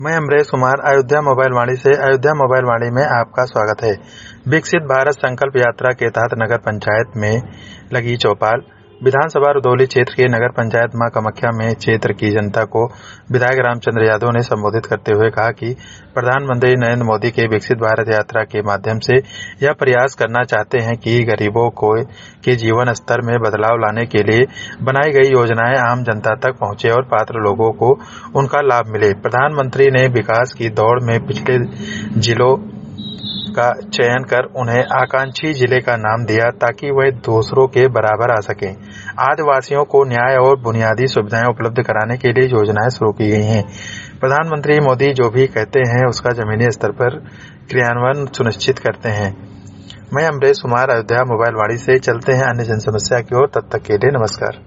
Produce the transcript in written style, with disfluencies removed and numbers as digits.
मैं अमरेश कुमार अयोध्या मोबाइल वाणी से अयोध्या मोबाइल वाणी में आपका स्वागत है। विकसित भारत संकल्प यात्रा के तहत नगर पंचायत में लगी चौपाल। विधानसभा रुदौली क्षेत्र के नगर पंचायत मां कामाख्या में क्षेत्र की जनता को विधायक रामचंद्र यादव ने संबोधित करते हुए कहा कि प्रधानमंत्री नरेंद्र मोदी के विकसित भारत यात्रा के माध्यम से यह प्रयास करना चाहते हैं कि गरीबों के जीवन स्तर में बदलाव लाने के लिए बनाई गई योजनाएं आम जनता तक पहुंचे और पात्र लोगों को उनका लाभ मिले। प्रधानमंत्री ने विकास की दौड़ में पिछले जिलों का चयन कर उन्हें आकांक्षी जिले का नाम दिया ताकि वह दूसरों के बराबर आ सकें। आदिवासियों को न्याय और बुनियादी सुविधाएं उपलब्ध कराने के लिए योजनाएं शुरू की गई हैं। प्रधानमंत्री मोदी जो भी कहते हैं उसका जमीनी स्तर पर क्रियान्वयन सुनिश्चित करते हैं। मैं अमरेश कुमार अयोध्या मोबाइल वाणी से। चलते हैं अन्य जन समस्या की ओर। तब तक के लिए नमस्कार।